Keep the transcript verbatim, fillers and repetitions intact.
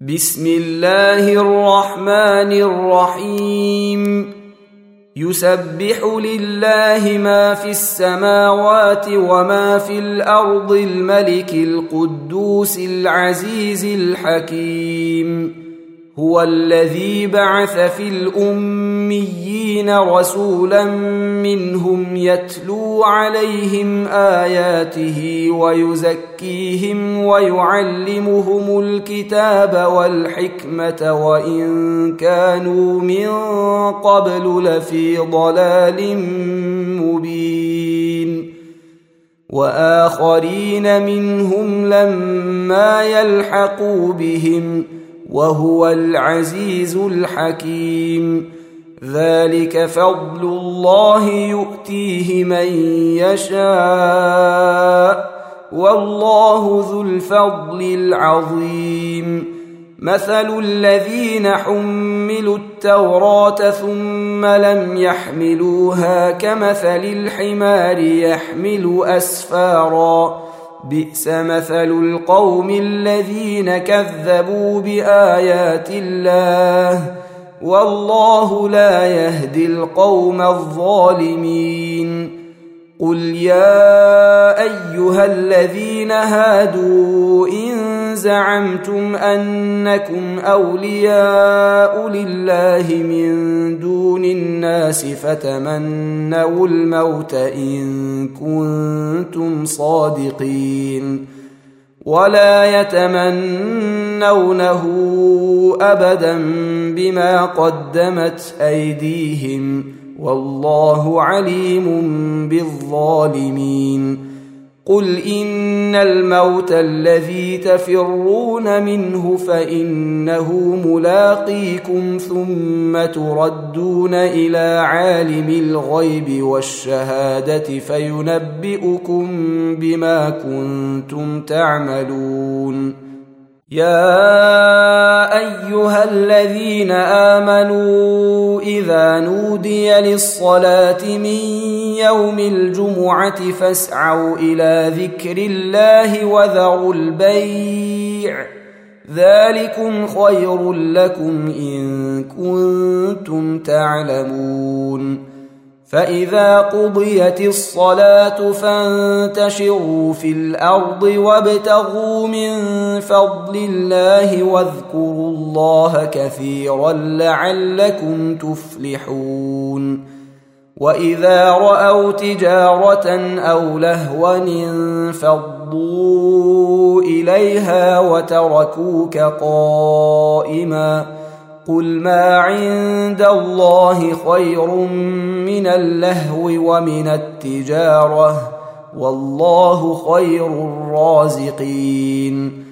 بسم الله الرحمن الرحيم يسبح لله ما في السماوات وما في الأرض الملك القدوس العزيز الحكيم هو الذي بعث في الأميين رسولا منهم يتلو عليهم آياته ويزكيهم ويعلمهم الكتاب والحكمة وإن كانوا من قبل لفي ضلال مبين وآخرين منهم لما يلحقوا بهم وهو العزيز الحكيم ذلك فضل الله يؤتيه من يشاء والله ذو الفضل العظيم مثل الذين حملوا التوراة ثم لم يحملوها كمثل الحمار يحمل أسفارا بئس مثل القوم الذين كذبوا بآيات الله والله لا يهدي القوم الظالمين قل يا أيها الذين هادوا إن زعمتم أنكم أولياء لله من دون الناس فتمنوا الموت إن كنتم صادقين ولا يتمنونه أبدا بما قدمت أيديهم والله عليم بالظالمين قل إن الموت الذي تفرون منه فإنه ملاقيكم ثم تردون إلى عالم الغيب والشهادة فينبئكم بما كنتم تعملون يا أيها الذين آمنوا إذا نودي للصلاة من يوم الجمعة فاسعوا إلى ذكر الله وذروا البيع ذلكم خير لكم إن كنتم تعلمون فإذا قضيت الصلاة فانتشروا في الأرض وابتغوا من فضل الله واذكروا الله كثيرا لعلكم تفلحون وإذا رأوا تجارة أو لهوا انفضوا إليها وتركوك قائما قل ما عند الله خير من اللهو ومن التجارة والله خير الرازقين